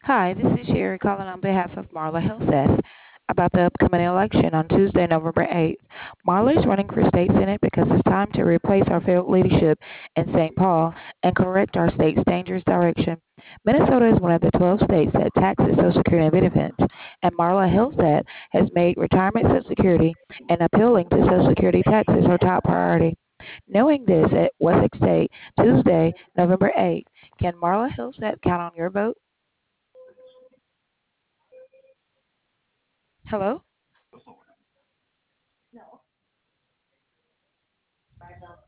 Hi, this is Sherry calling on behalf of Marla Helseth about the upcoming election on Tuesday, November 8th. Marla is running for state senate because it's time to replace our failed leadership in St. Paul and correct our state's dangerous direction. Minnesota is one of the 12 states that taxes Social Security and benefits, and Marla Helseth has made retirement Social Security and appealing to Social Security taxes her top priority. Knowing this at Wessex State, Tuesday, November 8th, can Marla Helseth count on your vote? Hello?